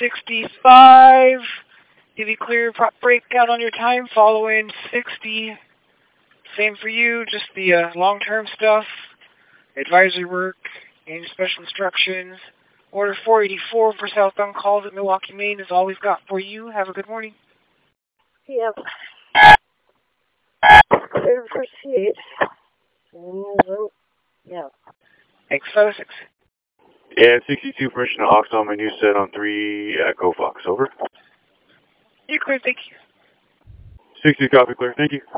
65. Give you clear breakdown on your time following 60. Same for you, just the long-term stuff, advisory work, any special instructions. Order 484 for southbound calls at Milwaukee, Maine is all we've got for you. Have a good morning. Yep. Better proceed. Yeah. Thanks, 506. Yeah, 62, permission to aux on my new set on 3, Echo Fox, over. You're clear, thank you. 60, copy, clear, thank you.